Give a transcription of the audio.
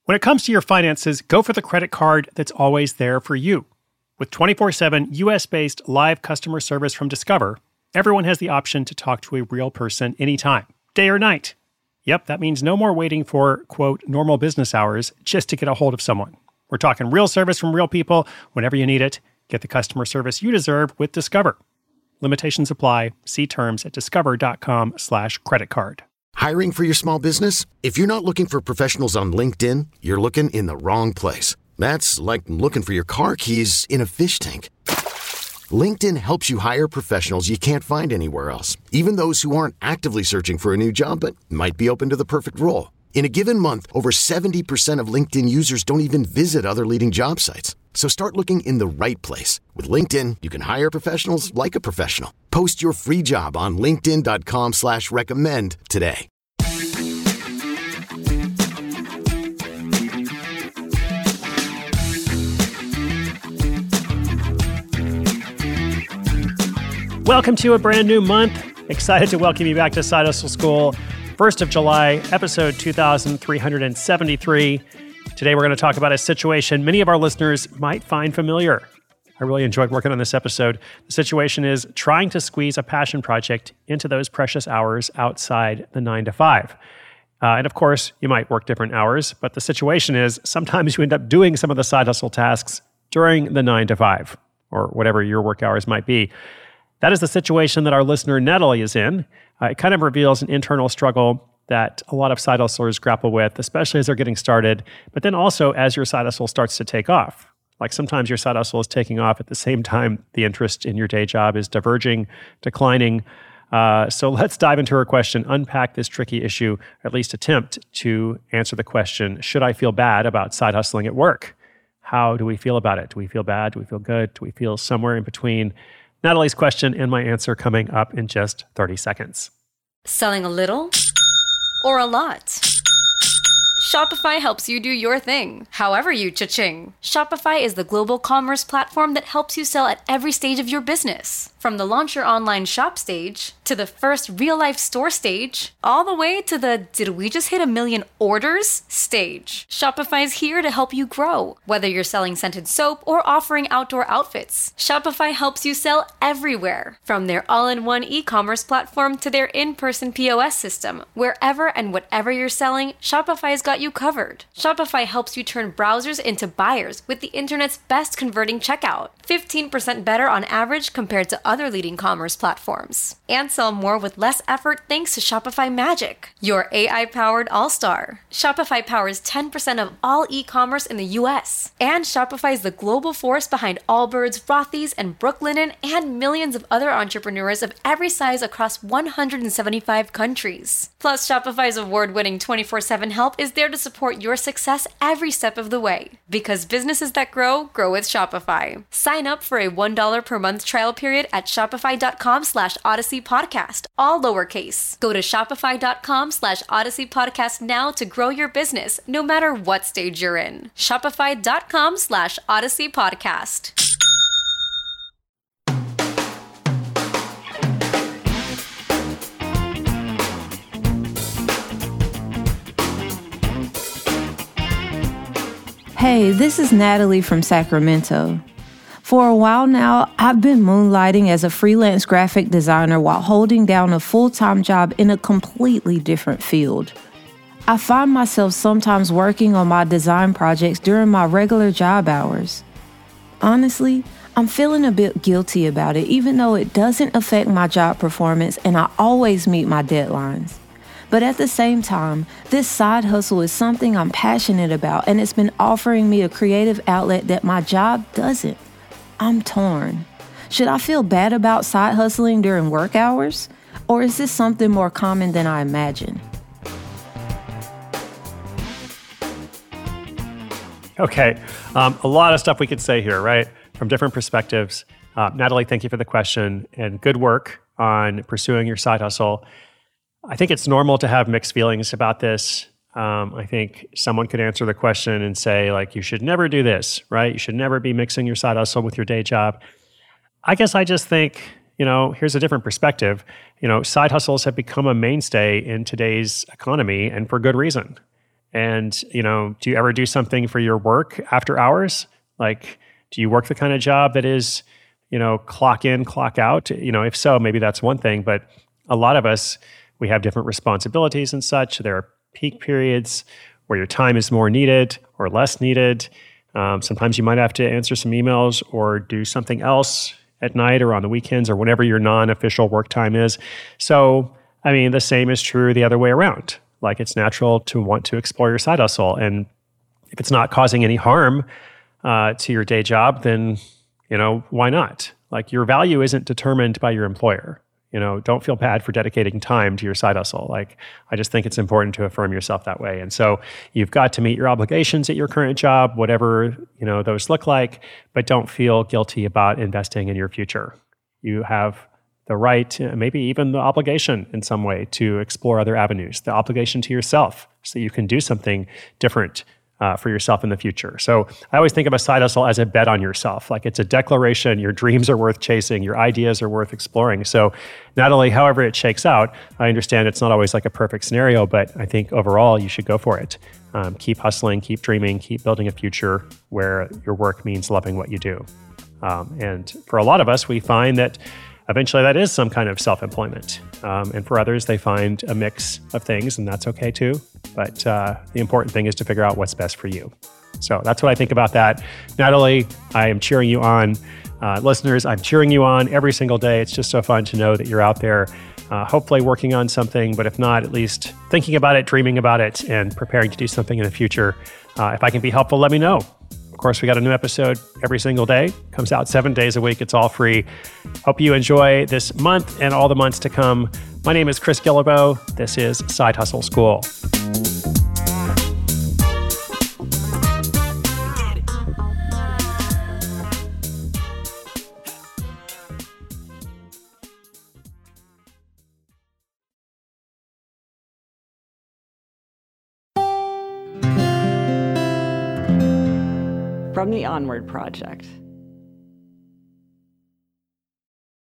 When it comes to your finances, go for the credit card that's always there for you. With 24/7 US-based live customer service from Discover, everyone has the option to talk to a real person anytime, day or night. Yep, that means no more waiting for, quote, normal business hours just to get a hold of someone. We're talking real service from real people whenever you need it. Get the customer service you deserve with Discover. Limitations apply. See terms at discover.com/creditcard. Hiring for your small business? If you're not looking for professionals on LinkedIn, you're looking in the wrong place. That's like looking for your car keys in a fish tank. LinkedIn helps you hire professionals you can't find anywhere else, even those who aren't actively searching for a new job but might be open to the perfect role. In a given month, over 70% of LinkedIn users don't even visit other leading job sites. So start looking in the right place. With LinkedIn, you can hire professionals like a professional. Post your free job on linkedin.com/recommend today. Welcome to a brand new month. Excited to welcome you back to Side Hustle School. 1st of July, episode 2373. Today we're going to talk about a situation many of our listeners might find familiar. I really enjoyed working on this episode. The situation is trying to squeeze a passion project into those precious hours outside the 9 to 5. And of course, you might work different hours, but the situation is sometimes you end up doing some of the side hustle tasks during the 9 to 5, or whatever your work hours might be. That is the situation that our listener Natalie is in. It kind of reveals an internal struggle that a lot of side hustlers grapple with, especially as they're getting started, but then also as your side hustle starts to take off. Like sometimes your side hustle is taking off at the same time the interest in your day job is diverging, declining. So let's dive into her question, unpack this tricky issue, or at least attempt to answer the question, should I feel bad about side hustling at work? How do we feel about it? Do we feel bad? Do we feel good? Do we feel somewhere in between? Natalie's question and my answer coming up in just 30 seconds. Selling a little or a lot? Shopify helps you do your thing, however you cha-ching. Shopify is the global commerce platform that helps you sell at every stage of your business. From the launch your online shop stage, to the first real-life store stage, all the way to the did we just hit 1 million orders stage. Shopify is here to help you grow. Whether you're selling scented soap or offering outdoor outfits, Shopify helps you sell everywhere. From their all-in-one e-commerce platform to their in-person POS system, wherever and whatever you're selling, Shopify's got you covered. Shopify helps you turn browsers into buyers with the internet's best converting checkout. 15% better on average compared to other leading commerce platforms. And sell more with less effort thanks to Shopify Magic, your AI-powered all-star. Shopify powers 10% of all e-commerce in the US. And Shopify is the global force behind Allbirds, Rothy's, and Brooklinen, and millions of other entrepreneurs of every size across 175 countries. Plus, Shopify's award-winning 24/7 help is there to support your success every step of the way. Because businesses that grow, grow with Shopify. Sign up for a $1 per month trial period at shopify.com/Odyssey Podcast, all lowercase. Go to shopify.com/Odyssey Podcast now to grow your business, no matter what stage you're in. Shopify.com/Odyssey Podcast. Hey, this is Natalie from Sacramento. For a while now, I've been moonlighting as a freelance graphic designer while holding down a full-time job in a completely different field. I find myself sometimes working on my design projects during my regular job hours. Honestly, I'm feeling a bit guilty about it, even though it doesn't affect my job performance and I always meet my deadlines. But at the same time, this side hustle is something I'm passionate about and it's been offering me a creative outlet that my job doesn't. I'm torn. Should I feel bad about side hustling during work hours? Or is this something more common than I imagine? Okay, a lot of stuff we could say here, right? From different perspectives. Natalie, thank you for the question and good work on pursuing your side hustle. I think it's normal to have mixed feelings about this. I think someone could answer the question and say, like, you should never do this, right? You should never be mixing your side hustle with your day job. I guess I just think, here's a different perspective. Side hustles have become a mainstay in today's economy and for good reason. And, do you ever do something for your work after hours? Like, do you work the kind of job that is, clock in, clock out? If so, maybe that's one thing. But a lot of us, we have different responsibilities and such. There are peak periods where your time is more needed or less needed. Sometimes you might have to answer some emails or do something else at night or on the weekends or whenever your non-official work time is. So, the same is true the other way around. Like, it's natural to want to explore your side hustle. And if it's not causing any harm to your day job, then, why not? Like, your value isn't determined by your employer. Don't feel bad for dedicating time to your side hustle. Like, I just think it's important to affirm yourself that way. And so you've got to meet your obligations at your current job, whatever, those look like, but don't feel guilty about investing in your future. You have the right, maybe even the obligation in some way to explore other avenues, the obligation to yourself so you can do something different for yourself in the future. So I always think of a side hustle as a bet on yourself. Like, it's a declaration, your dreams are worth chasing, your ideas are worth exploring. So not only however it shakes out, I understand it's not always like a perfect scenario, but I think overall you should go for it. Keep hustling, keep dreaming, keep building a future where your work means loving what you do. And for a lot of us, we find that eventually that is some kind of self-employment. And for others, they find a mix of things, and that's okay too. But the important thing is to figure out what's best for you. So that's what I think about that. Natalie, I am cheering you on. Listeners, I'm cheering you on every single day. It's just so fun to know that you're out there, hopefully working on something, but if not, at least thinking about it, dreaming about it, and preparing to do something in the future. If I can be helpful, let me know. Of course, we got a new episode every single day. Comes out 7 days a week. It's all free. Hope you enjoy this month and all the months to come. My name is Chris Guillebeau. This is Side Hustle School. From the Onward Project.